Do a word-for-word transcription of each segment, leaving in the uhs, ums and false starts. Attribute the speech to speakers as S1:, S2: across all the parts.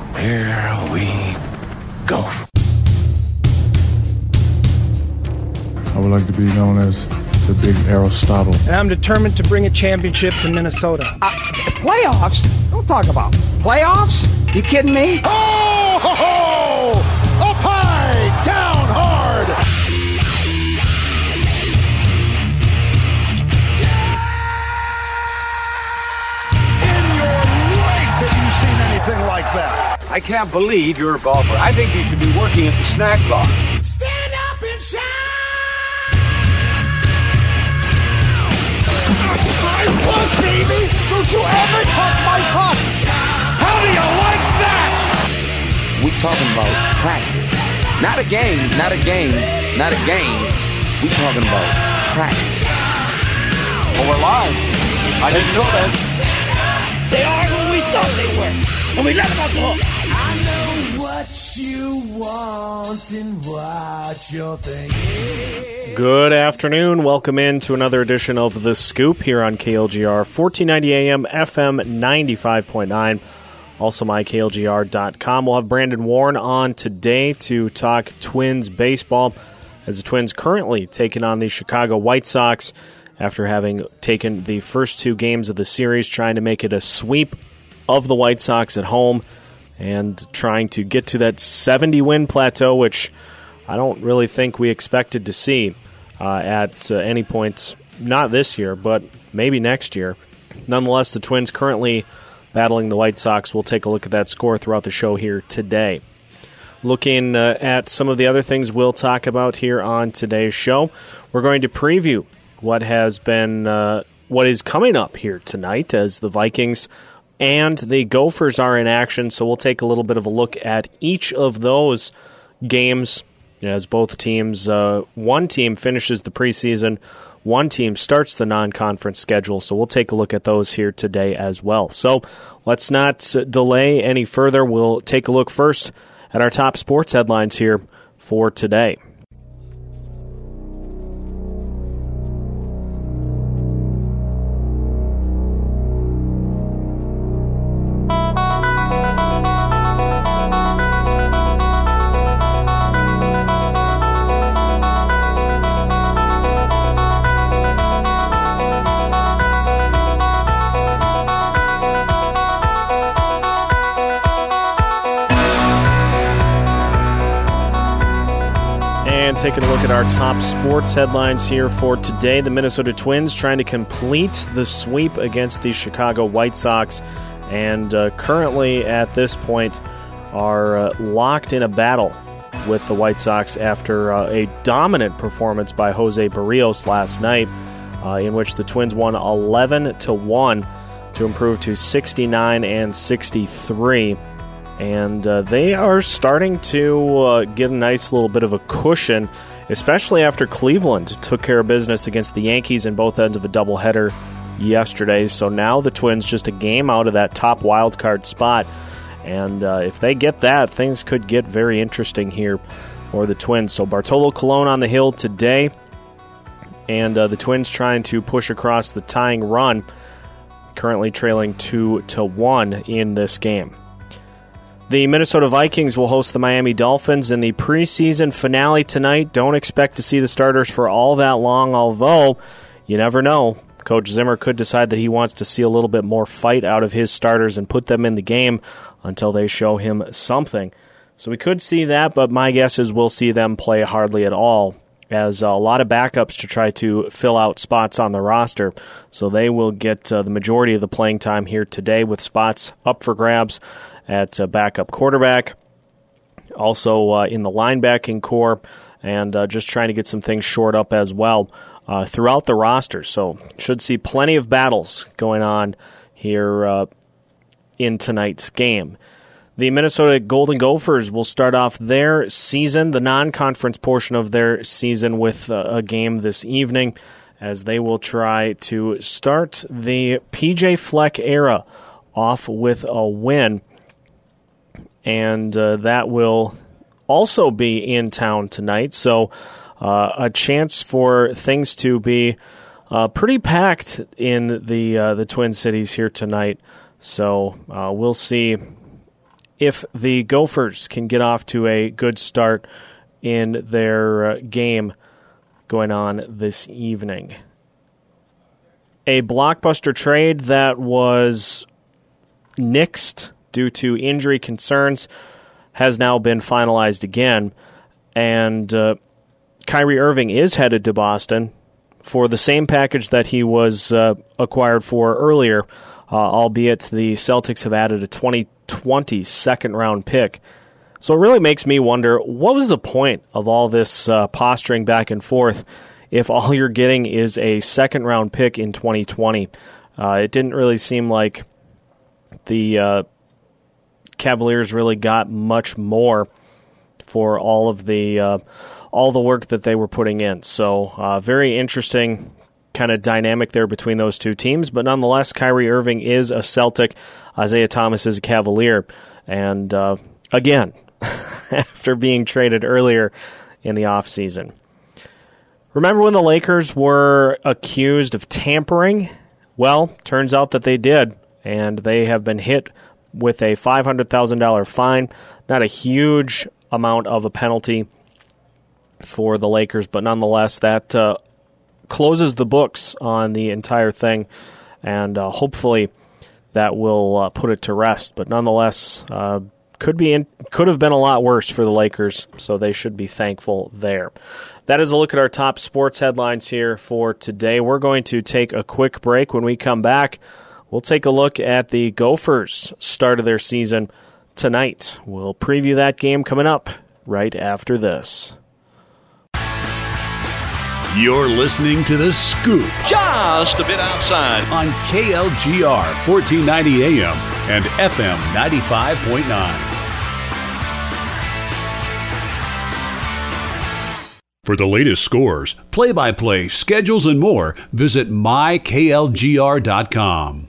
S1: Here we go.
S2: I would like to be known as the Big Aristotle.
S3: And I'm determined to bring a championship to Minnesota.
S4: Uh, playoffs? Don't talk about playoffs. You kidding me?
S5: Oh, ho, ho! Up high, down hard. In your life have you seen anything like that?
S6: I can't believe you're a golfer. I think you should be working at the snack bar.
S5: Stand up and shout! I won, baby! Don't you ever touch my puck! How do you like that?
S7: We talking about practice. Not a game, not a game, not a game. We talking about practice.
S6: Oh, we're live. I didn't know that.
S8: They are who we thought they were. And we let them off the hook.
S9: I know what you want and what you're thinking.
S10: Good afternoon. Welcome in to another edition of The Scoop here on K L G R, fourteen ninety A M, F M ninety-five point nine. Also my K L G R dot com. We'll have Brandon Warren on today to talk Twins baseball, as the Twins currently taking on the Chicago White Sox after having taken the first two games of the series, trying to make it a sweep of the White Sox at home and trying to get to that seventy-win plateau, which I don't really think we expected to see uh, at uh, any point, not this year, but maybe next year. Nonetheless, the Twins currently battling the White Sox. We'll take a look at that score throughout the show here today. Looking uh, at some of the other things we'll talk about here on today's show, we're going to preview what has been, uh, what is coming up here tonight as the Vikings and the Gophers are in action. So we'll take a little bit of a look at each of those games as both teams, uh, one team finishes the preseason, one team starts the non-conference schedule. So we'll take a look at those here today as well. So let's not delay any further. We'll take a look first at our top sports headlines here for today. Taking a look at our top sports headlines here for today. The Minnesota Twins trying to complete the sweep against the Chicago White Sox, and uh, currently at this point are uh, locked in a battle with the White Sox after uh, a dominant performance by Jose Barrios last night, uh, in which the Twins won eleven to one to improve to sixty-nine and sixty-three. And uh, they are starting to uh, get a nice little bit of a cushion, especially after Cleveland took care of business against the Yankees in both ends of a doubleheader yesterday. So now the Twins just a game out of that top wild card spot. And uh, if they get that, things could get very interesting here for the Twins. So Bartolo Colon on the hill today, and uh, the Twins trying to push across the tying run, currently trailing two to one in this game. The Minnesota Vikings will host the Miami Dolphins in the preseason finale tonight. Don't expect to see the starters for all that long, although you never know. Coach Zimmer could decide that he wants to see a little bit more fight out of his starters and put them in the game until they show him something. So we could see that, but my guess is we'll see them play hardly at all, as a lot of backups to try to fill out spots on the roster. So they will get uh, the majority of the playing time here today, with spots up for grabs at uh, backup quarterback, also uh, in the linebacking core, and uh, just trying to get some things shored up as well uh, throughout the roster. So should see plenty of battles going on here uh, in tonight's game. The Minnesota Golden Gophers will start off their season, the non-conference portion of their season, with uh, a game this evening, as they will try to start the P J Fleck era off with a win. And uh, that will also be in town tonight. So uh, a chance for things to be uh, pretty packed in the uh, the Twin Cities here tonight. So uh, we'll see if the Gophers can get off to a good start in their uh, game going on this evening. A blockbuster trade that was nixed due to injury concerns has now been finalized again, and uh, Kyrie Irving is headed to Boston for the same package that he was uh, acquired for earlier, uh, albeit the Celtics have added a twenty twenty second-round pick. So it really makes me wonder, what was the point of all this uh, posturing back and forth if all you're getting is a second-round pick in twenty twenty? Uh, it didn't really seem like the uh, Cavaliers really got much more for all of the uh, all the work that they were putting in. So uh, very interesting kind of dynamic there between those two teams. But nonetheless, Kyrie Irving is a Celtic. Isaiah Thomas is a Cavalier. And uh, again, after being traded earlier in the offseason. Remember when the Lakers were accused of tampering? Well, turns out that they did, and they have been hit with a five hundred thousand dollars fine. Not a huge amount of a penalty for the Lakers, but nonetheless, that uh, closes the books on the entire thing, and uh, hopefully that will uh, put it to rest. But nonetheless, uh, could be in, could have been a lot worse for the Lakers, so they should be thankful there. That is a look at our top sports headlines here for today. We're going to take a quick break. When we come back, we'll take a look at the Gophers' start of their season tonight. We'll preview that game coming up right after this.
S11: You're listening to The Scoop.
S12: Just a bit outside.
S11: On K L G R, fourteen ninety A M and F M ninety-five point nine. For the latest scores, play-by-play, schedules, and more, visit my K L G R dot com.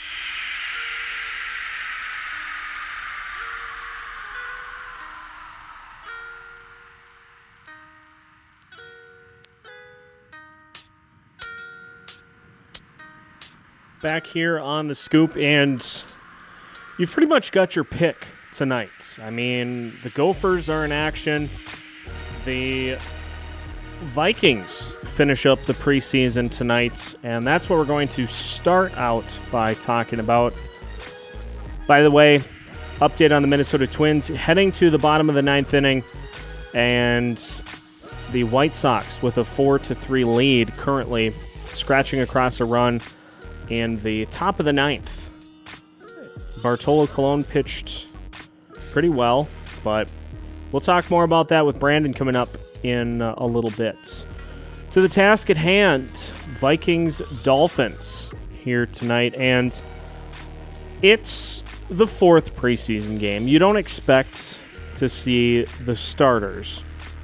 S10: Back here on The Scoop, and you've pretty much got your pick tonight. I mean, the Gophers are in action. The Vikings finish up the preseason tonight, and that's what we're going to start out by talking about. By the way, update on the Minnesota Twins heading to the bottom of the ninth inning, and the White Sox with a four to three lead currently, scratching across a run in the top of the ninth. Bartolo Colon pitched pretty well, but we'll talk more about that with Brandon coming up in uh, a little bit. To the task at hand, Vikings-Dolphins here tonight, and it's the fourth preseason game. You don't expect to see the starters,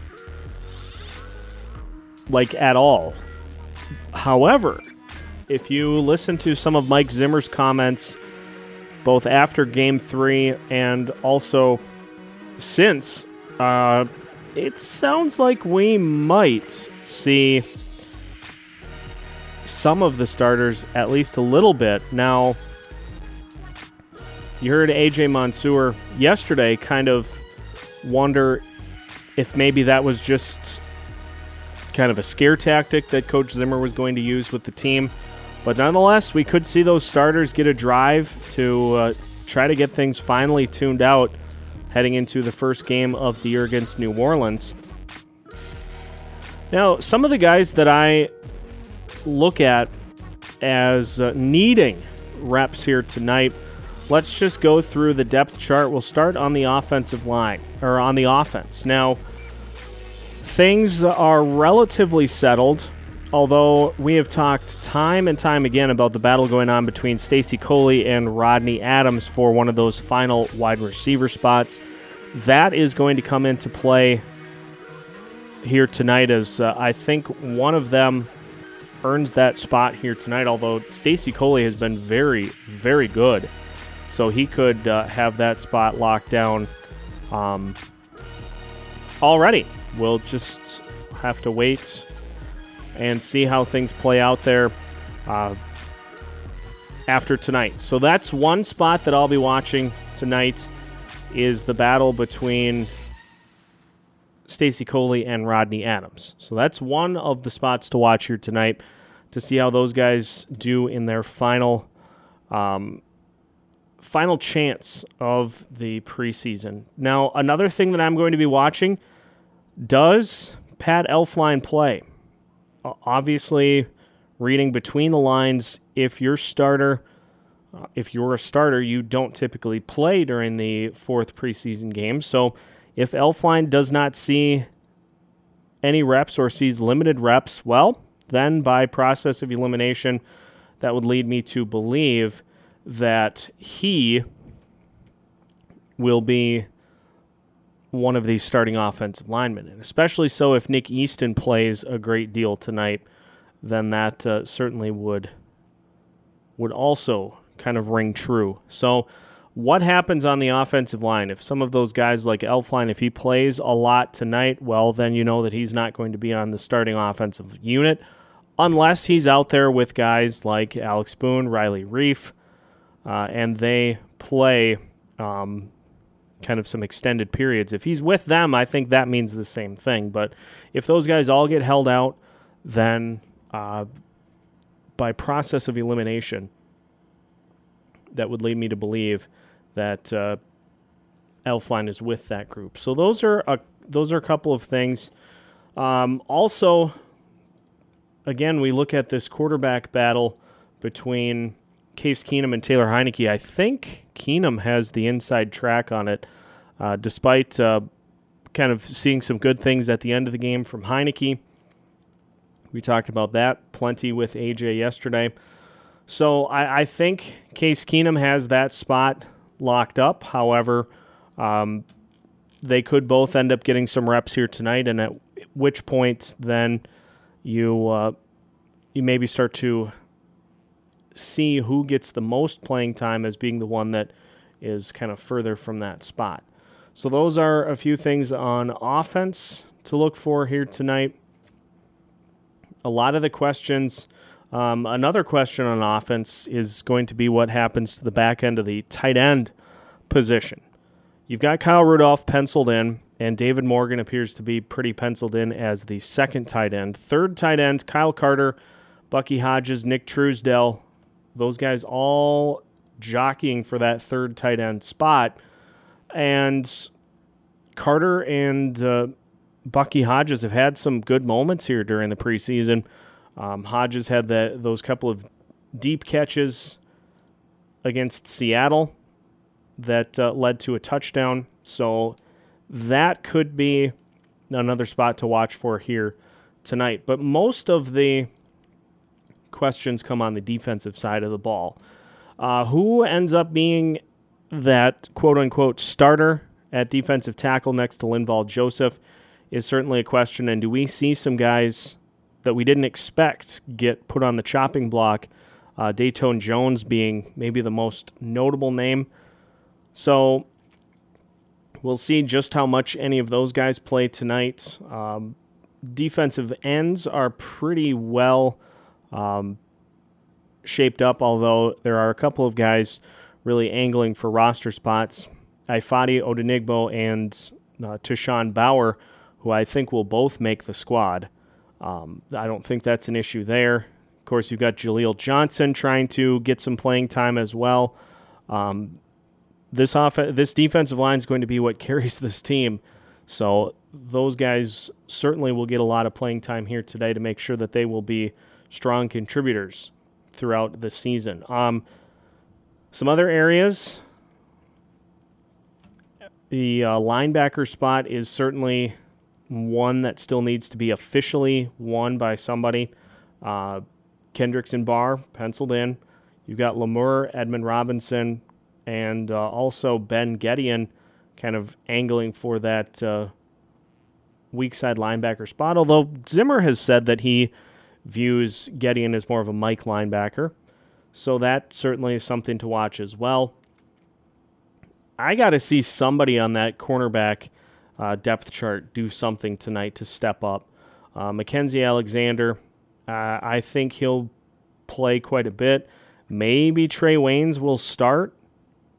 S10: like, at all. However, if you listen to some of Mike Zimmer's comments, both after Game three and also since, uh, it sounds like we might see some of the starters at least a little bit. Now, you heard A J Mansour yesterday kind of wonder if maybe that was just kind of a scare tactic that Coach Zimmer was going to use with the team. But nonetheless, we could see those starters get a drive to uh, try to get things finally tuned out heading into the first game of the year against New Orleans. Now, some of the guys that I look at as uh, needing reps here tonight, let's just go through the depth chart. We'll start on the offensive line, or on the offense. Now, things are relatively settled, although we have talked time and time again about the battle going on between Stacey Coley and Rodney Adams for one of those final wide receiver spots. That is going to come into play here tonight, as uh, I think one of them earns that spot here tonight, although Stacey Coley has been very, very good. So he could uh, have that spot locked down um, already. We'll just have to wait and see how things play out there uh, after tonight. So that's one spot that I'll be watching tonight. is the battle between Stacey Coley and Rodney Adams. So that's one of the spots to watch here tonight to see how those guys do in their final um, final chance of the preseason. Now, another thing that I'm going to be watching, does Pat Elflein play? Uh, obviously, reading between the lines, if your starter, uh, if you're a starter, you don't typically play during the fourth preseason game. So if Elflein does not see any reps or sees limited reps, well, then by process of elimination, that would lead me to believe that he will be one of these starting offensive linemen. And especially so if Nick Easton plays a great deal tonight, then that uh, certainly would would also kind of ring true. So what happens on the offensive line? If some of those guys like Elflein, if he plays a lot tonight, well, then you know that he's not going to be on the starting offensive unit unless he's out there with guys like Alex Boone, Riley Reif, uh, and they play um, kind of some extended periods. If he's with them, I think that means the same thing. But if those guys all get held out, then uh, by process of elimination, that would lead me to believe that uh, Elflein is with that group. So those are a, those are a couple of things. Um, also, again, we look at this quarterback battle between Case Keenum and Taylor Heineke. I think Keenum has the inside track on it, uh, despite uh, kind of seeing some good things at the end of the game from Heineke. We talked about that plenty with A J yesterday. So I, I think Case Keenum has that spot locked up. However, um, they could both end up getting some reps here tonight, and at which point then you uh, you maybe start to see who gets the most playing time as being the one that is kind of further from that spot. So those are a few things on offense to look for here tonight. A lot of the questions, um, another question on offense is going to be what happens to the back end of the tight end position. You've got Kyle Rudolph penciled in, and David Morgan appears to be pretty penciled in as the second tight end. Third tight end, Kyle Carter, Bucky Hodges, Nick Truesdell, those guys all jockeying for that third tight end spot. And Carter and uh, Bucky Hodges have had some good moments here during the preseason. Um, Hodges had the, those couple of deep catches against Seattle that uh, led to a touchdown. So that could be another spot to watch for here tonight. But most of the questions come on the defensive side of the ball. Uh, who ends up being that quote-unquote starter at defensive tackle next to Linval Joseph is certainly a question. And do we see some guys that we didn't expect get put on the chopping block, uh, Dayton Jones being maybe the most notable name? So we'll see just how much any of those guys play tonight. Um, defensive ends are pretty well um, shaped up, although there are a couple of guys really angling for roster spots. Ifeadi Odenigbo and uh, Tashawn Bauer, who I think will both make the squad. Um, I don't think that's an issue there. Of course, you've got Jaleel Johnson trying to get some playing time as well. Um, this off- this defensive line is going to be what carries this team. So those guys certainly will get a lot of playing time here today to make sure that they will be strong contributors throughout the season. Um, some other areas, the uh, linebacker spot is certainly one that still needs to be officially won by somebody. Uh, Kendricks and Barr penciled in. You've got Lemur, Edmund Robinson, and uh, also Ben Gedeon kind of angling for that uh, weak side linebacker spot, although Zimmer has said that he views Gedeon as more of a Mike linebacker. So that certainly is something to watch as well. I got to see somebody on that cornerback uh, depth chart do something tonight to step up. Uh, Mackenzie Alexander, uh, I think he'll play quite a bit. Maybe Trey Waynes will start.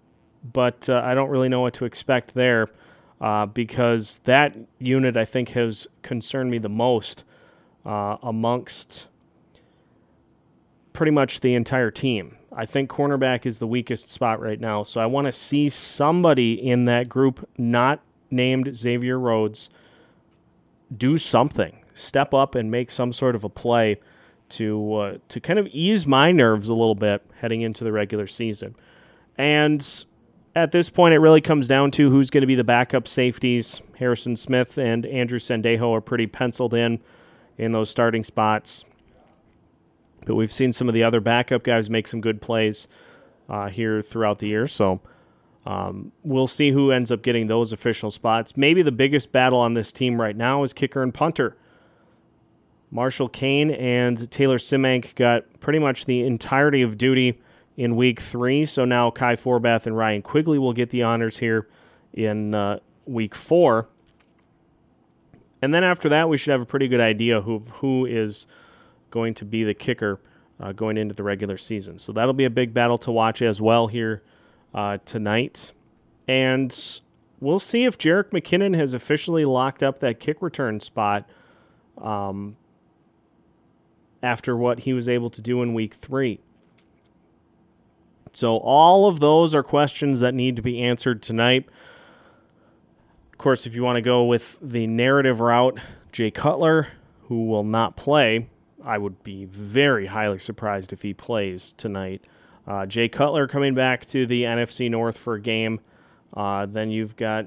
S10: but uh, I don't really know what to expect there uh, because that unit, I think, has concerned me the most uh, amongst pretty much the entire team. I think cornerback is the weakest spot right now, so I want to see somebody in that group not named Xavier Rhodes do something, step up and make some sort of a play to uh, to kind of ease my nerves a little bit heading into the regular season. And at this point, it really comes down to who's going to be the backup safeties. Harrison Smith and Andrew Sendejo are pretty penciled in in those starting spots. But we've seen some of the other backup guys make some good plays uh, here throughout the year. So um, we'll see who ends up getting those official spots. Maybe the biggest battle on this team right now is kicker and punter. Marshall Kane and Taylor Simank got pretty much the entirety of duty in week three. So now Kai Forbath and Ryan Quigley will get the honors here in uh, week four. And then after that, we should have a pretty good idea who who is going to be the kicker uh, going into the regular season. So that'll be a big battle to watch as well here uh, tonight. And we'll see if Jerick McKinnon has officially locked up that kick return spot um, after what he was able to do in week three. So all of those are questions that need to be answered tonight. Of course, if you want to go with the narrative route, Jay Cutler, who will not play, I would be very highly surprised if he plays tonight. Uh, Jay Cutler coming back to the N F C North for a game. Uh, then you've got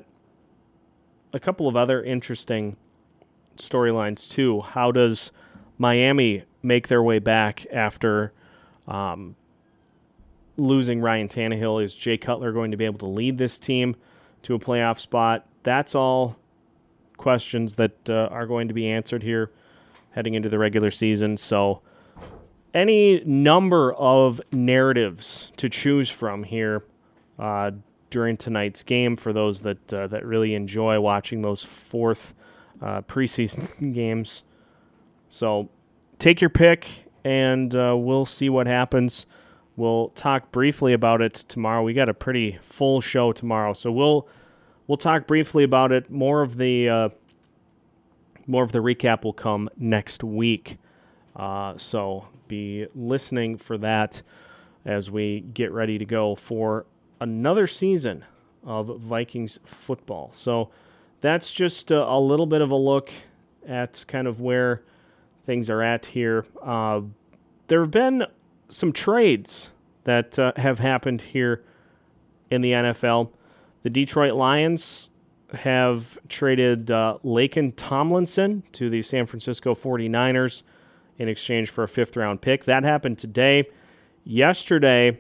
S10: a couple of other interesting storylines too. How does Miami make their way back after um, losing Ryan Tannehill? Is Jay Cutler going to be able to lead this team to a playoff spot? That's all questions that uh, are going to be answered here heading into the regular season. So any number of narratives to choose from here uh, during tonight's game for those that uh, that really enjoy watching those fourth uh, preseason games. So take your pick, and uh, we'll see what happens. We'll talk briefly about it tomorrow. We got a pretty full show tomorrow, so we'll we'll talk briefly about it. More of the uh, more of the recap will come next week. Uh, so be listening for that as we get ready to go for another season of Vikings football. So that's just a, a little bit of a look at kind of where things are at here. Uh, there have been some trades that uh, have happened here in the N F L. The Detroit Lions have traded uh, Laken Tomlinson to the San Francisco forty-niners in exchange for a fifth-round pick. That happened today. Yesterday,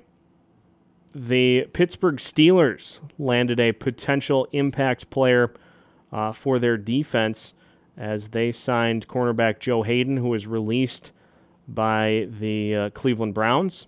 S10: the Pittsburgh Steelers landed a potential impact player uh, for their defense as they signed cornerback Joe Hayden, who was released by the uh, Cleveland Browns.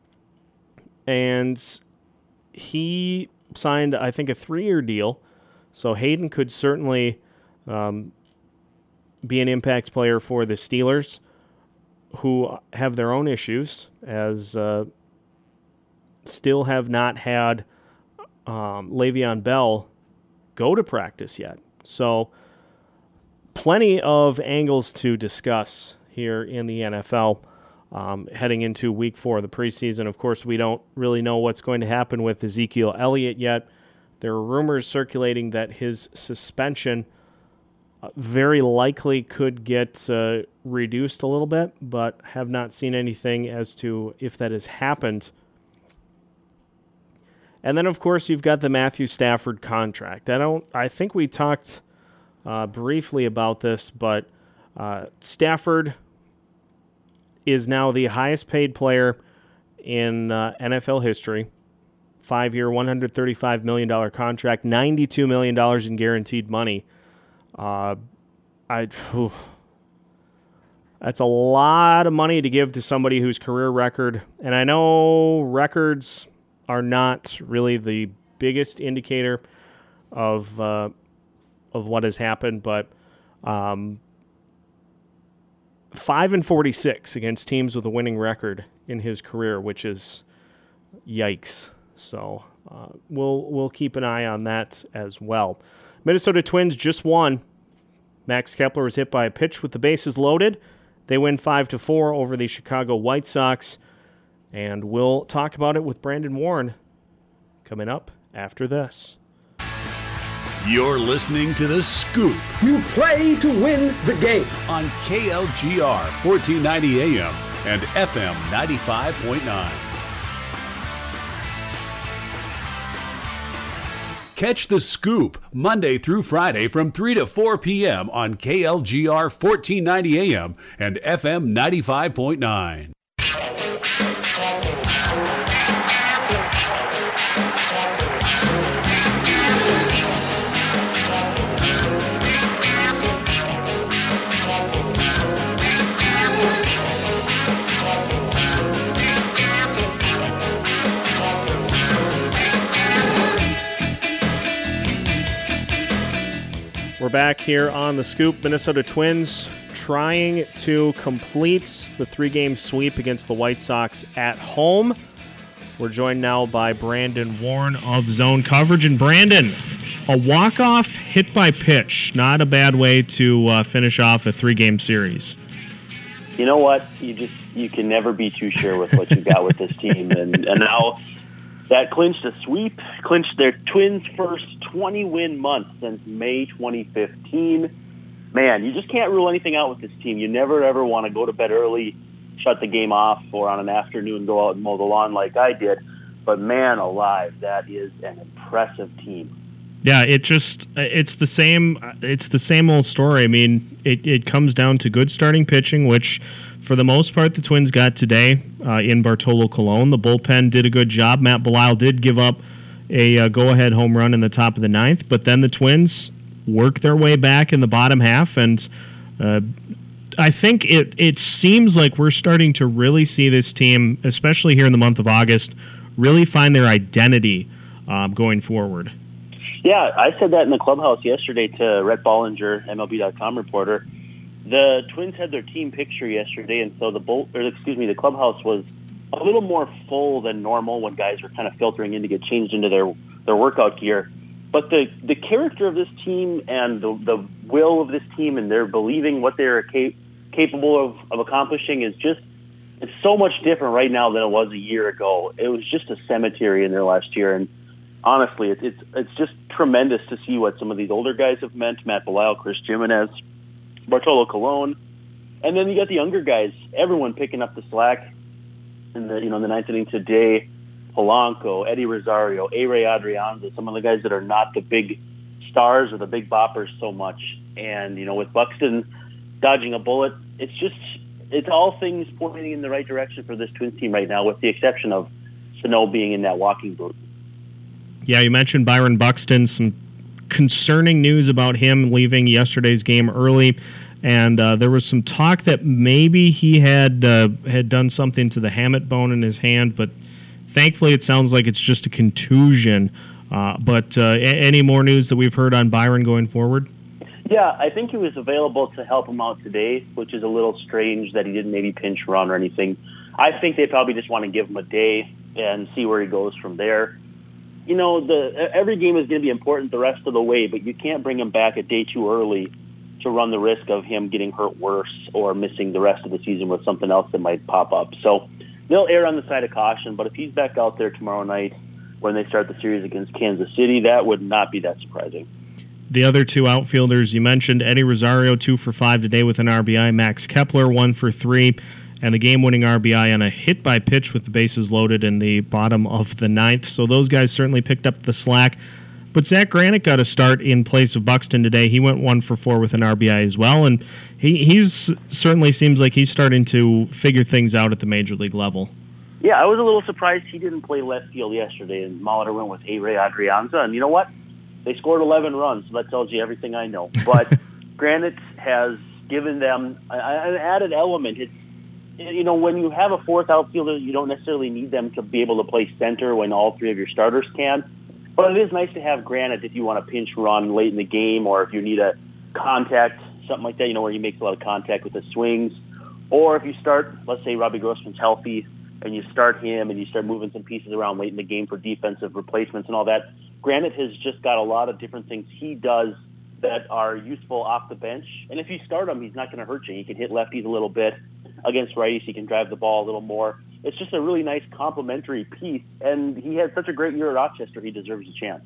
S10: And he signed, I think, a three-year deal. So Hayden could certainly um, be an impact player for the Steelers, who have their own issues, as uh, still have not had um, Le'Veon Bell go to practice yet. So plenty of angles to discuss here in the N F L um, heading into week four of the preseason. Of course, we don't really know what's going to happen with Ezekiel Elliott yet. There are rumors circulating that his suspension uh, very likely could get uh, reduced a little bit, but have not seen anything as to if that has happened. And then, of course, you've got the Matthew Stafford contract. I don't. I think we talked uh, briefly about this, but uh, Stafford is now the highest-paid player in uh, N F L history. Five-year, one hundred thirty-five million dollars contract, ninety-two million dollars in guaranteed money. Uh, I. Whew, that's a lot of money to give to somebody whose career record, and I know records are not really the biggest indicator of uh, of what has happened, but um, five and forty-six against teams with a winning record in his career, which is yikes. So uh, we'll we'll keep an eye on that as well. Minnesota Twins just won. Max Kepler was hit by a pitch with the bases loaded. They win five to four over the Chicago White Sox, and we'll talk about it with Brandon Warren coming up after this.
S11: You're listening to The Scoop.
S5: You play to win the game.
S11: On K L G R fourteen ninety A M and F M ninety-five point nine. Catch The Scoop Monday through Friday from three to four p.m. on K L G R fourteen ninety A M and F M ninety-five point nine.
S10: We're back here on The Scoop. Minnesota Twins trying to complete the three-game sweep against the White Sox at home. We're joined now by Brandon Warren of Zone Coverage. And Brandon, a walk-off hit by pitch, not a bad way to uh, finish off a three-game series.
S13: You know what? You just you can never be too sure with what you got with this team, and and now that clinched a sweep, clinched their Twins' first twenty-win month since May twenty fifteen. Man, you just can't rule anything out with this team. You never, ever want to go to bed early, shut the game off, or on an afternoon go out and mow the lawn like I did. But man alive, that is an impressive team.
S10: Yeah, it just it's the same it's the same old story. I mean, it, it comes down to good starting pitching, which for the most part the Twins got today uh, in Bartolo Colon. The bullpen did a good job. Matt Belisle did give up a uh, go-ahead home run in the top of the ninth, but then the Twins worked their way back in the bottom half, and uh, I think it it seems like we're starting to really see this team, especially here in the month of August, really find their identity um, going forward.
S13: Yeah, I said that in the clubhouse yesterday to Rhett Bollinger, M L B dot com reporter. The Twins had their team picture yesterday, and so the bull, or excuse me, the clubhouse was a little more full than normal when guys were kind of filtering in to get changed into their, their workout gear. But the, the character of this team and the, the will of this team and their believing what they're cap- capable of, of accomplishing is just, it's so much different right now than it was a year ago. It was just a cemetery in there last year, and honestly, it's it's it's just tremendous to see what some of these older guys have meant. Matt Belisle, Chris Jimenez, Bartolo Colon, and then you got the younger guys. Everyone picking up the slack in the you know in the ninth inning today. Polanco, Eddie Rosario, A-Ray Adrianza, some of the guys that are not the big stars or the big boppers so much. And you know, with Buxton dodging a bullet, it's just it's all things pointing in the right direction for this Twins team right now, with the exception of Sano being in that walking boot.
S10: Yeah, you mentioned Byron Buxton, some concerning news about him leaving yesterday's game early, and uh, there was some talk that maybe he had uh, had done something to the hamate bone in his hand, but thankfully it sounds like it's just a contusion. Uh, but uh, a- any more news that we've heard on Byron going forward?
S13: Yeah, I think he was available to help him out today, which is a little strange that he didn't maybe pinch run or anything. I think they probably just want to give him a day and see where he goes from there. You know, the every game is going to be important the rest of the way, but you can't bring him back a day too early to run the risk of him getting hurt worse or missing the rest of the season with something else that might pop up. So they'll err on the side of caution, but if he's back out there tomorrow night when they start the series against Kansas City, that would not be that surprising.
S10: The other two outfielders you mentioned, Eddie Rosario, two for five today with an R B I. Max Kepler, one for three. And the game-winning R B I on a hit by pitch with the bases loaded in the bottom of the ninth. So those guys certainly picked up the slack. But Zach Granick got a start in place of Buxton today. He went one for four with an R B I as well. And he he's certainly seems like he's starting to figure things out at the major league level.
S13: Yeah, I was a little surprised he didn't play left field yesterday, and Molitor went with A-Ray Adrianza. And you know what? They scored eleven runs, so that tells you everything I know. But Granick has given them an added element. It's, you know, when you have a fourth outfielder, you don't necessarily need them to be able to play center when all three of your starters can. But it is nice to have Granick if you want to pinch run late in the game, or if you need a contact, something like that, you know, where he makes a lot of contact with the swings. Or if you start, let's say Robbie Grossman's healthy, and you start him and you start moving some pieces around late in the game for defensive replacements and all that. Granite has just got a lot of different things he does that are useful off the bench. And if you start him, he's not going to hurt you. He can hit lefties a little bit. Against righties, he can drive the ball a little more. It's just a really nice complementary piece. And he had such a great year at Rochester, he deserves a chance.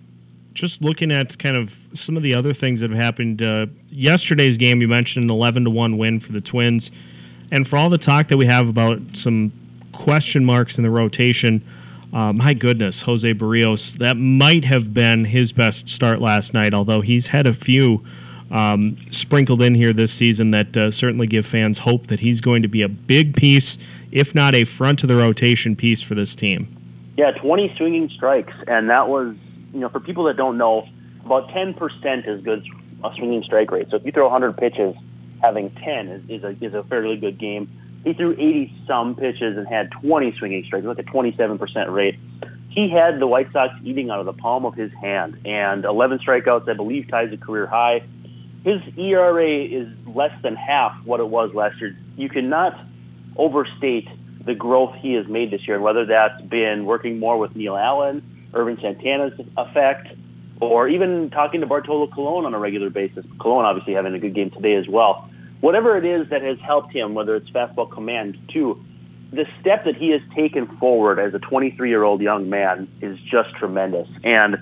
S14: Just looking at kind of some of the other things that have happened. Uh, yesterday's game, you mentioned an eleven to one win for the Twins. And for all the talk that we have about some question marks in the rotation, uh, my goodness, Jose Barrios, that might have been his best start last night, although he's had a few um, sprinkled in here this season that uh, certainly give fans hope that he's going to be a big piece, if not a front-of-the-rotation piece for this team.
S13: Yeah, twenty swinging strikes, and that was, you know, for people that don't know, about ten percent is good a swinging strike rate. So if you throw one hundred pitches, having ten is, is, a, is a fairly good game. He threw eighty-some pitches and had twenty swinging strikes, like a twenty-seven percent rate. He had the White Sox eating out of the palm of his hand, and eleven strikeouts, I believe, ties a career high. His E R A is less than half what it was last year. You cannot overstate the growth he has made this year, whether that's been working more with Neil Allen, Irvin Santana's effect, or even talking to Bartolo Colon on a regular basis. Colon obviously having a good game today as well. Whatever it is that has helped him, whether it's fastball command too, the step that he has taken forward as a twenty-three-year-old young man is just tremendous. And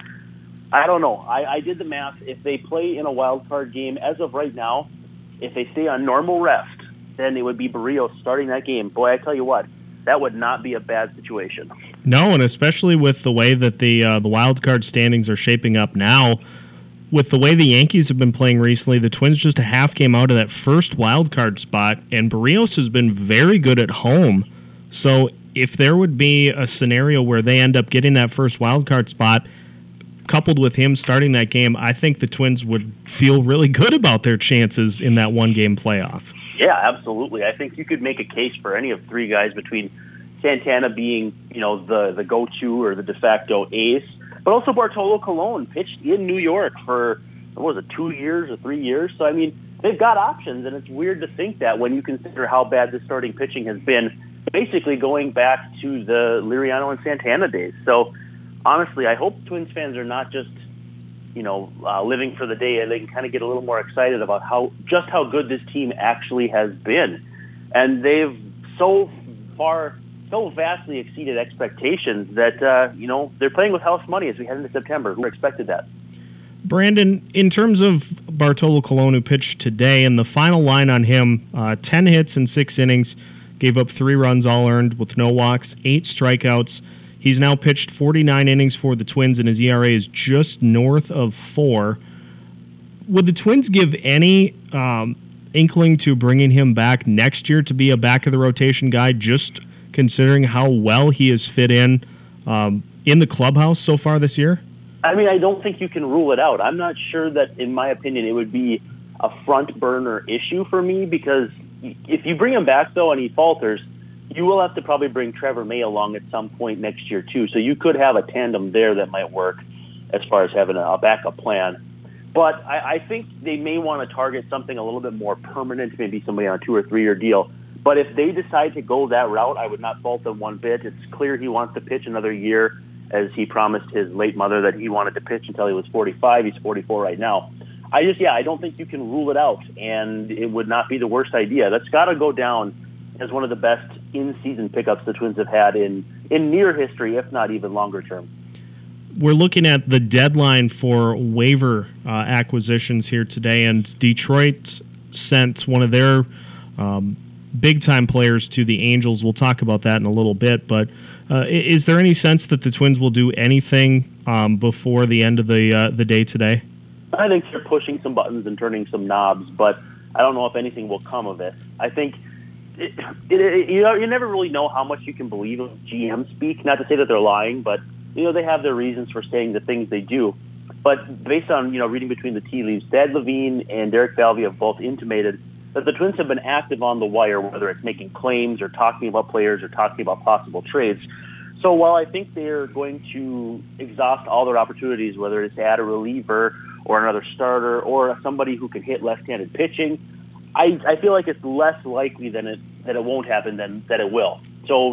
S13: I don't know. I, I did the math. If they play in a wild card game, as of right now, if they stay on normal rest, then it would be Barrios starting that game. Boy, I tell you what, that would not be a bad situation.
S14: No, and especially with the way that the uh, the wild card standings are shaping up now, with the way the Yankees have been playing recently, the Twins just a half game out of that first wild card spot, and Barrios has been very good at home. So if there would be a scenario where they end up getting that first wild card spot, coupled with him starting that game, I think the Twins would feel really good about their chances in that one-game playoff.
S13: Yeah, absolutely. I think you could make a case for any of three guys between Santana being, you know, the, the go-to or the de facto ace, but also Bartolo Colon pitched in New York for, what was it, two years or three years? So, I mean, they've got options, and it's weird to think that when you consider how bad the starting pitching has been, basically going back to the Liriano and Santana days. So, honestly, I hope Twins fans are not just, you know, uh, living for the day, and they can kind of get a little more excited about how just how good this team actually has been. And they've so far, so vastly exceeded expectations that, uh, you know, they're playing with house money as we head into September. Who expected that?
S14: Brandon, in terms of Bartolo Colon, who pitched today, and the final line on him, uh, ten hits in six innings, gave up three runs all earned with no walks, eight strikeouts. He's now pitched forty-nine innings for the Twins, and his E R A is just north of four. Would the Twins give any um, inkling to bringing him back next year to be a back-of-the-rotation guy, just considering how well he has fit in um, in the clubhouse so far this year?
S13: I mean, I don't think you can rule it out. I'm not sure that, in my opinion, it would be a front-burner issue for me, because if you bring him back, though, and he falters, you will have to probably bring Trevor May along at some point next year, too. So you could have a tandem there that might work as far as having a backup plan. But I, I think they may want to target something a little bit more permanent, maybe somebody on a two- or three-year deal. But if they decide to go that route, I would not fault them one bit. It's clear he wants to pitch another year, as he promised his late mother that he wanted to pitch until he was forty-five. He's forty-four right now. I just, yeah, I don't think you can rule it out, and it would not be the worst idea. That's got to go down as one of the best in-season pickups the Twins have had in, in near history, if not even longer term.
S14: We're looking at the deadline for waiver uh, acquisitions here today, and Detroit sent one of their um, big-time players to the Angels. We'll talk about that in a little bit, but uh, is there any sense that the Twins will do anything um, before the end of the uh, the day today?
S13: I think they're pushing some buttons and turning some knobs, but I don't know if anything will come of it. I think it, it, it, you know, you never really know how much you can believe of G M speak. Not to say that they're lying, but you know they have their reasons for saying the things they do. But based on you know reading between the tea leaves, Thad Levine and Derek Falvey have both intimated that the Twins have been active on the wire, whether it's making claims or talking about players or talking about possible trades. So while I think they're going to exhaust all their opportunities, whether it's to add a reliever or another starter or somebody who can hit left-handed pitching, I, I feel like it's less likely than it that it won't happen than that it will. So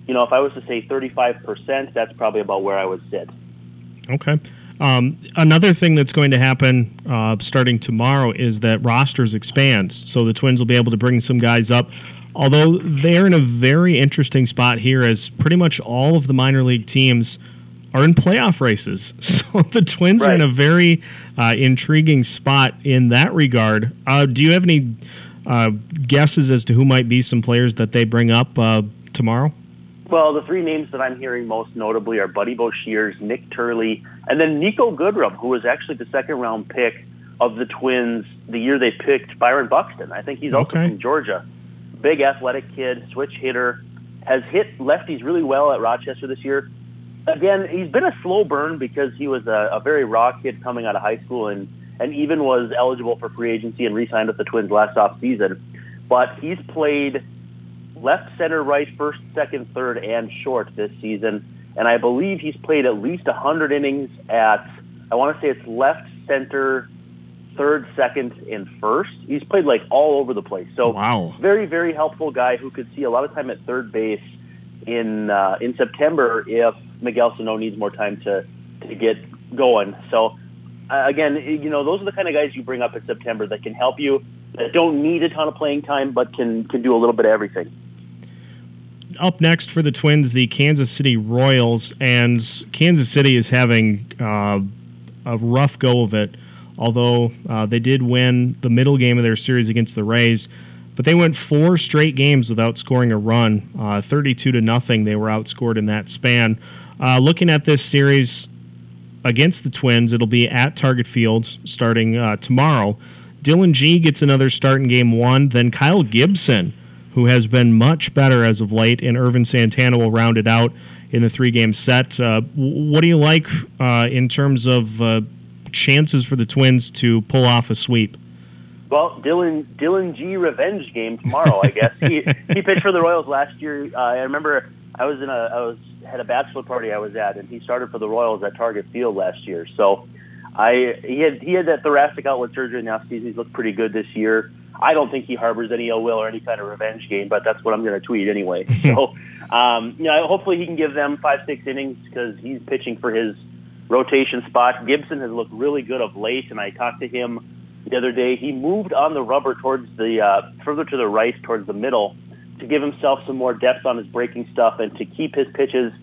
S13: you know, if I was to say thirty-five percent, that's probably about where I would sit.
S14: Okay. Um, another thing that's going to happen uh, starting tomorrow is that rosters expand. So the Twins will be able to bring some guys up, although they're in a very interesting spot here as pretty much all of the minor league teams are in playoff races. So the Twins right. are in a very uh, intriguing spot in that regard. Uh, do you have any uh, guesses as to who might be some players that they bring up uh, tomorrow?
S13: Well, the three names that I'm hearing most notably are Buddy Boshears, Nick Turley, and then Nico Goodrum, who was actually the second-round pick of the Twins the year they picked Byron Buxton. I think he's also
S14: okay.
S13: from Georgia. Big athletic kid, switch hitter, has hit lefties really well at Rochester this year. Again, he's been a slow burn because he was a, a very raw kid coming out of high school and, and even was eligible for free agency and re-signed with the Twins last offseason. But he's played left, center, right, first, second, third, and short this season. And I believe he's played at least one hundred innings at, I want to say it's left, center, third, second, and first. He's played like all over the place. So
S14: wow.
S13: very, very helpful guy who could see a lot of time at third base in uh, in September if Miguel Sano needs more time to, to get going. So, uh, again, you know, those are the kind of guys you bring up in September that can help you, that don't need a ton of playing time, but can, can do a little bit of everything.
S14: Up next for the Twins, the Kansas City Royals, and Kansas City is having uh, a rough go of it, although uh, they did win the middle game of their series against the Rays, but they went four straight games without scoring a run, uh, thirty-two to nothing. They were outscored in that span. Uh, looking at this series against the Twins, it'll be at Target Field starting uh, tomorrow. Dylan Gee gets another start in game one, then Kyle Gibson, who has been much better as of late, and Irvin Santana will round it out in the three-game set. Uh, what do you like uh, in terms of uh, chances for the Twins to pull off a sweep?
S13: Well, Dylan Dylan Gee revenge game tomorrow, I guess. he he pitched for the Royals last year. Uh, I remember I was in a I was had a bachelor party I was at, and he started for the Royals at Target Field last year. So I he had he had that thoracic outlet surgery in the offseason. He's looked pretty good this year. I don't think he harbors any ill will or any kind of revenge game, but that's what I'm going to tweet anyway. So, um, you know, hopefully he can give them five, six innings because he's pitching for his rotation spot. Gibson has looked really good of late, and I talked to him the other day. He moved on the rubber towards the uh, further to the right, towards the middle, to give himself some more depth on his breaking stuff and to keep his pitches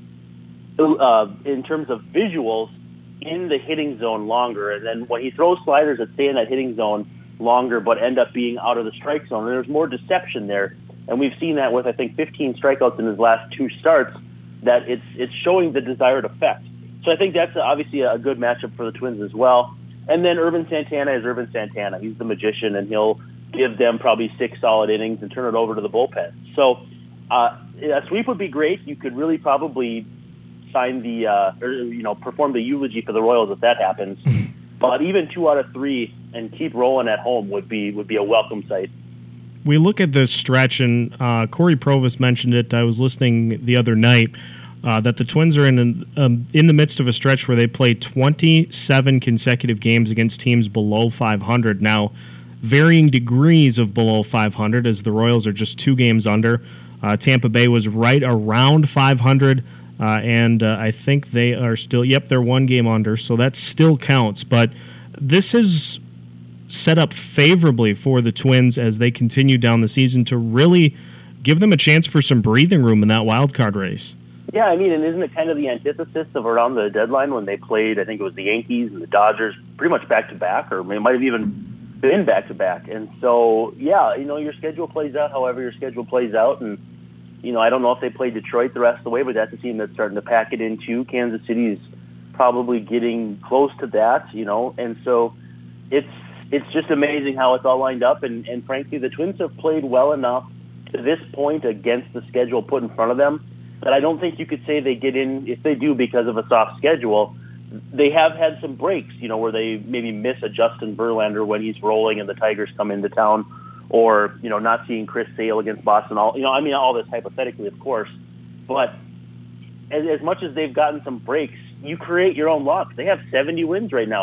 S13: uh, in terms of visuals in the hitting zone longer. And then when he throws sliders that stay in that hitting zone longer but end up being out of the strike zone, and there's more deception there. And we've seen that with, I think, fifteen strikeouts in his last two starts, that it's it's showing the desired effect. So I think that's obviously a good matchup for the Twins as well. And then Irvin Santana is Irvin Santana. He's the magician, and he'll give them probably six solid innings and turn it over to the bullpen. So uh, a sweep would be great. You could really probably sign the, uh, or, you know, perform the eulogy for the Royals if that happens. But even two out of three and keep rolling at home would be would be a welcome sight.
S14: We look at this stretch, and uh, Corey Provis mentioned it. I was listening the other night uh, that the Twins are in an, um, in the midst of a stretch where they play twenty-seven consecutive games against teams below five hundred. Now, varying degrees of below five hundred, as the Royals are just two games under. Uh, Tampa Bay was right around five hundred. Uh, and uh, I think they are still, yep, they're one game under, so that still counts. But this is set up favorably for the Twins as they continue down the season to really give them a chance for some breathing room in that wild card race.
S13: Yeah, I mean, and isn't it kind of the antithesis of around the deadline when they played, I think it was the Yankees and the Dodgers, pretty much back-to-back, or it might have even been back-to-back. And so, yeah, you know, your schedule plays out however your schedule plays out, and you know, I don't know if they play Detroit the rest of the way, but that's a team that's starting to pack it in too. Kansas City is probably getting close to that, you know, and so it's it's just amazing how it's all lined up. And, and frankly, the Twins have played well enough to this point against the schedule put in front of them that I don't think you could say they get in, if they do, because of a soft schedule. They have had some breaks, you know, where they maybe miss a Justin Verlander when he's rolling and the Tigers come into town, or, you know, not seeing Chris Sale against Boston. All, you know, I mean, all this hypothetically, of course. But as, as much as they've gotten some breaks, you create your own luck. They have seventy wins right now.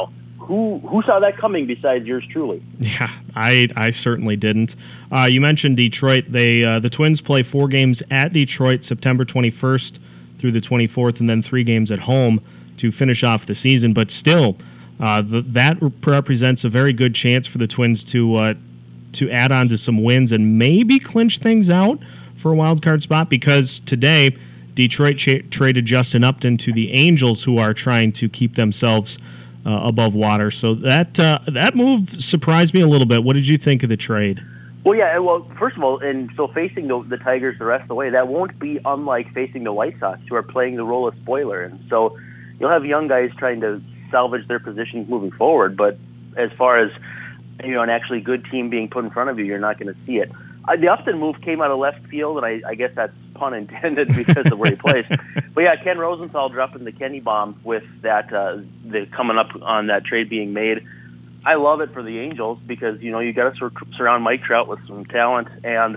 S13: who who saw that coming besides yours truly?
S14: Yeah, I I certainly didn't. Uh, you mentioned Detroit. They uh, the Twins play four games at Detroit, September twenty-first through the twenty-fourth, and then three games at home to finish off the season. But still, uh, the, that represents a very good chance for the Twins to uh, to add on to some wins and maybe clinch things out for a wild card spot, because today Detroit cha- traded Justin Upton to the Angels, who are trying to keep themselves uh, above water. So that uh, that move surprised me a little bit. What did you think of the trade?
S13: Well, yeah, well, first of all, and so facing the, the Tigers the rest of the way, that won't be unlike facing the White Sox, who are playing the role of spoiler. And so you'll have young guys trying to salvage their positions moving forward, but as far as, you know, an actually good team being put in front of you, you're not going to see it. Uh, the Upton move came out of left field, and I, I guess that's pun intended because of where he plays. But yeah, Ken Rosenthal dropping the Kenny bomb with that, uh, the coming up on that trade being made. I love it for the Angels because, you know, you got to sur- surround Mike Trout with some talent, and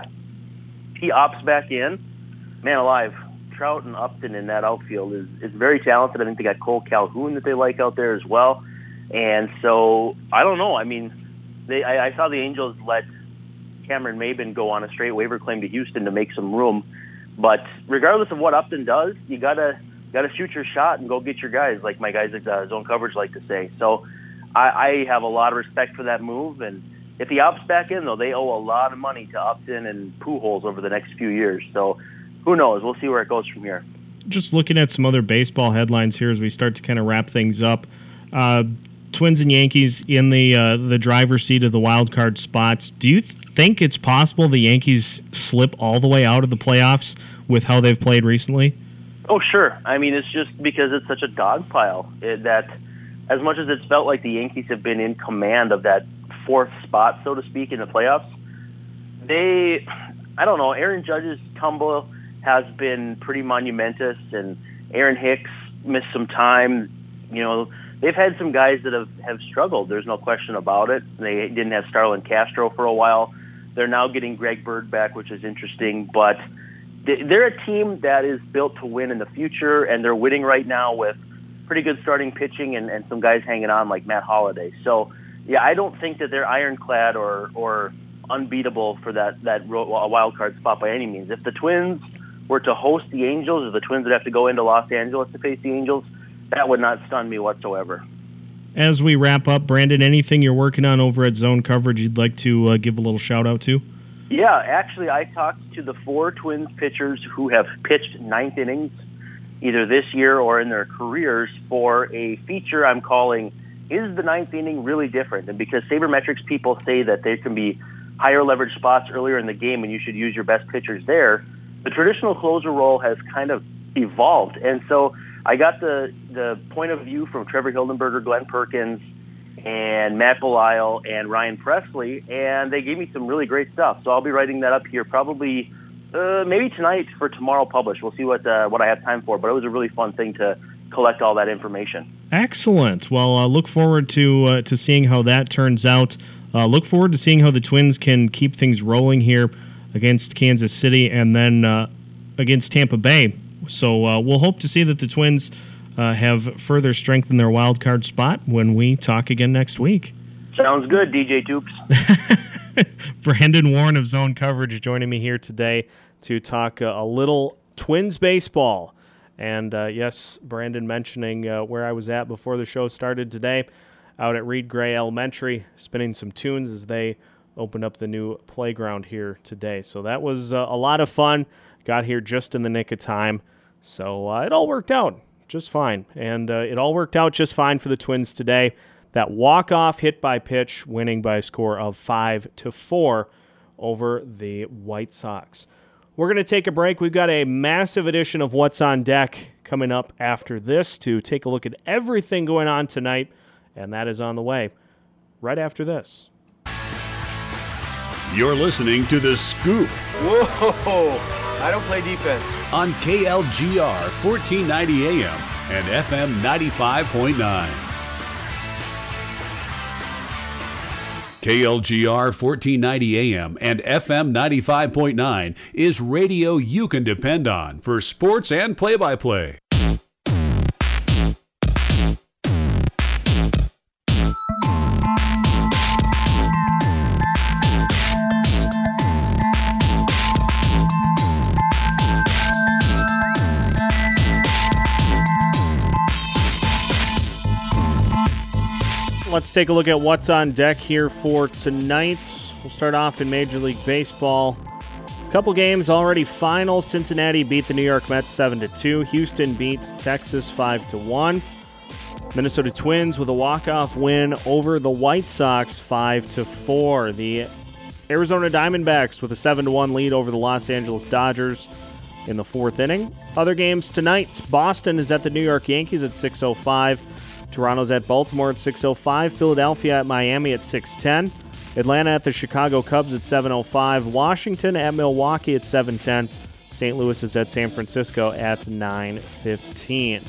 S13: he opts back in. Man alive, Trout and Upton in that outfield is, is very talented. I think they got Cole Calhoun that they like out there as well. And so, I don't know. I mean, they I, I saw the Angels let Cameron Maybin go on a straight waiver claim to Houston to make some room. But regardless of what Upton does, you gotta gotta shoot your shot and go get your guys, like my guys at uh, Zone Coverage like to say. So I, I have a lot of respect for that move. And if he opts back in, though, they owe a lot of money to Upton and Pujols over the next few years. So who knows? We'll see where it goes from here.
S14: Just looking at some other baseball headlines here as we start to kind of wrap things up. Uh, Twins and Yankees in the uh, the driver's seat of the wild card spots. Do you think it's possible the Yankees slip all the way out of the playoffs with how they've played recently?
S13: Oh, sure. I mean, it's just because it's such a dog pile it, that as much as it's felt like the Yankees have been in command of that fourth spot, so to speak, in the playoffs, they, I don't know, Aaron Judge's tumble has been pretty monumentous, and Aaron Hicks missed some time. You know, they've had some guys that have, have struggled. There's no question about it. They didn't have Starlin Castro for a while. They're now getting Greg Bird back, which is interesting. But they're a team that is built to win in the future, and they're winning right now with pretty good starting pitching and, and some guys hanging on like Matt Holliday. So, yeah, I don't think that they're ironclad or or unbeatable for that, that wild card spot by any means. If the Twins were to host the Angels, or the Twins would have to go into Los Angeles to face the Angels, that would not stun me whatsoever.
S14: As we wrap up, Brandon, anything you're working on over at Zone Coverage you'd like to uh, give a little shout-out to?
S13: Yeah, actually, I talked to the four Twins pitchers who have pitched ninth innings either this year or in their careers for a feature I'm calling, Is the Ninth Inning Really Different? And because sabermetrics people say that there can be higher leverage spots earlier in the game and you should use your best pitchers there, the traditional closer role has kind of evolved. And so I got the, the point of view from Trevor Hildenberger, Glenn Perkins, and Matt Belisle, and Ryan Presley, and they gave me some really great stuff. So I'll be writing that up here probably uh, maybe tonight for tomorrow published. We'll see what uh, what I have time for, but it was a really fun thing to collect all that information.
S14: Excellent. Well, uh, look forward to uh, to seeing how that turns out. Uh, look forward to seeing how the Twins can keep things rolling here against Kansas City and then uh, against Tampa Bay. So uh, we'll hope to see that the Twins uh, have further strengthened their wild card spot when we talk again next week.
S13: Sounds good, D J Toops.
S14: Brandon Warren of Zone Coverage joining me here today to talk uh, a little Twins baseball. And uh, yes, Brandon mentioning uh, where I was at before the show started today, out at Reed Gray Elementary, spinning some tunes as they opened up the new playground here today. So that was uh, a lot of fun. Got here just in the nick of time. So uh, it all worked out just fine. And uh, it all worked out just fine for the Twins today. That walk-off hit by pitch, winning by a score of five to four over the White Sox. We're going to take a break. We've got a massive edition of What's on Deck coming up after this to take a look at everything going on tonight, and that is on the way right after this.
S11: You're listening to The Scoop.
S15: Whoa! I don't play defense.
S11: On K L G R fourteen ninety A M and F M ninety-five point nine. K L G R fourteen ninety A M and F M ninety-five point nine is radio you can depend on for sports and play-by-play.
S10: let's take a look at what's on deck here for tonight. We'll start off in Major League Baseball. A couple games already final. Cincinnati beat the New York Mets seven to two. Houston beat Texas five to one. Minnesota Twins with a walk-off win over the White Sox five to four. The Arizona Diamondbacks with a seven to one lead over the Los Angeles Dodgers in the fourth inning. Other games tonight, Boston is at the New York Yankees at six oh five. Toronto's at Baltimore at six oh five. Philadelphia at Miami at six ten. Atlanta at the Chicago Cubs at seven oh five. Washington at Milwaukee at seven ten. Saint Louis is at San Francisco at nine fifteen.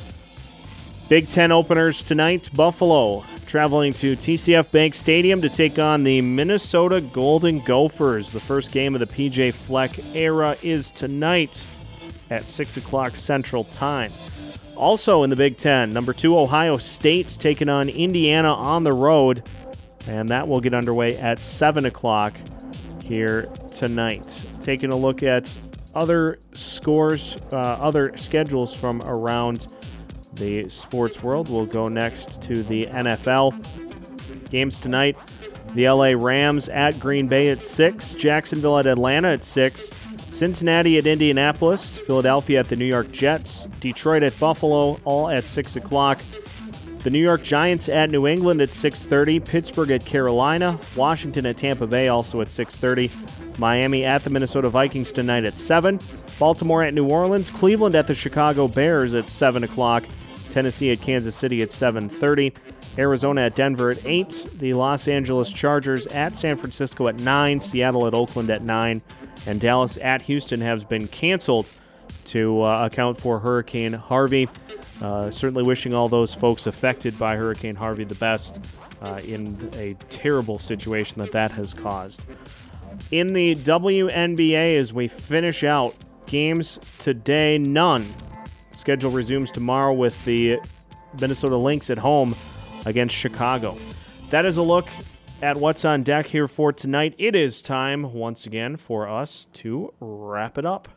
S10: Big Ten openers tonight. Buffalo traveling to T C F Bank Stadium to take on the Minnesota Golden Gophers. The first game of the P J Fleck era is tonight at six o'clock Central Time. Also in the Big Ten, number two Ohio State taking on Indiana on the road, and that will get underway at seven o'clock here tonight. Taking a look at other scores, uh, other schedules from around the sports world. We'll go next to the N F L. Games tonight, the L A Rams at Green Bay at six, Jacksonville at Atlanta at six, Cincinnati at Indianapolis, Philadelphia at the New York Jets, Detroit at Buffalo, all at six o'clock. The New York Giants at New England at six thirty, Pittsburgh at Carolina, Washington at Tampa Bay also at six thirty, Miami at the Minnesota Vikings tonight at seven, Baltimore at New Orleans, Cleveland at the Chicago Bears at seven o'clock, Tennessee at Kansas City at seven thirty, Arizona at Denver at eight, the Los Angeles Chargers at San Francisco at nine, Seattle at Oakland at nine, and Dallas at Houston has been canceled to uh, account for Hurricane Harvey. Uh, certainly wishing all those folks affected by Hurricane Harvey the best uh, in a terrible situation that that has caused. In the W N B A, as we finish out games today, none. Schedule resumes tomorrow with the Minnesota Lynx at home against Chicago. That is a look at what's on deck here for tonight. It is time, once again, for us to wrap it up.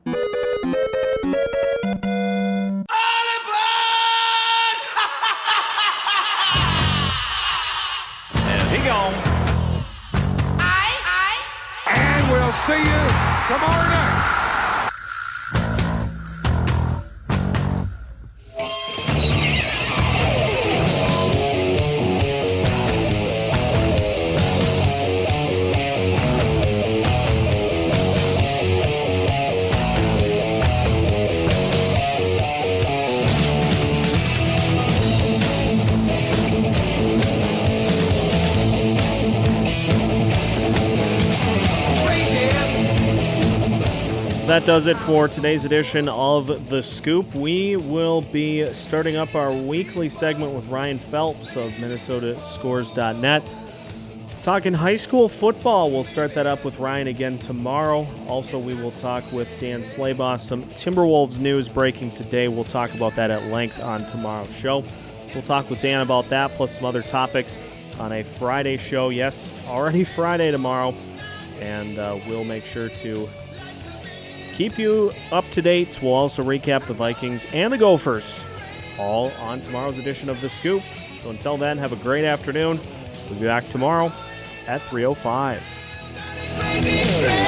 S5: And he gone. I, I. And we'll see you tomorrow night.
S10: That does it for today's edition of The Scoop. We will be starting up our weekly segment with Ryan Phelps of Minnesota Scores dot net. Talking high school football. We'll start that up with Ryan again tomorrow. Also, we will talk with Dan Slaybaugh. Some Timberwolves news breaking today. We'll talk about that at length on tomorrow's show. So we'll talk with Dan about that, plus some other topics on a Friday show. Yes, already Friday tomorrow. And uh, we'll make sure to keep you up to date. We'll also recap the Vikings and the Gophers, all on tomorrow's edition of The Scoop. So until then, have a great afternoon. We'll be back tomorrow at three oh five.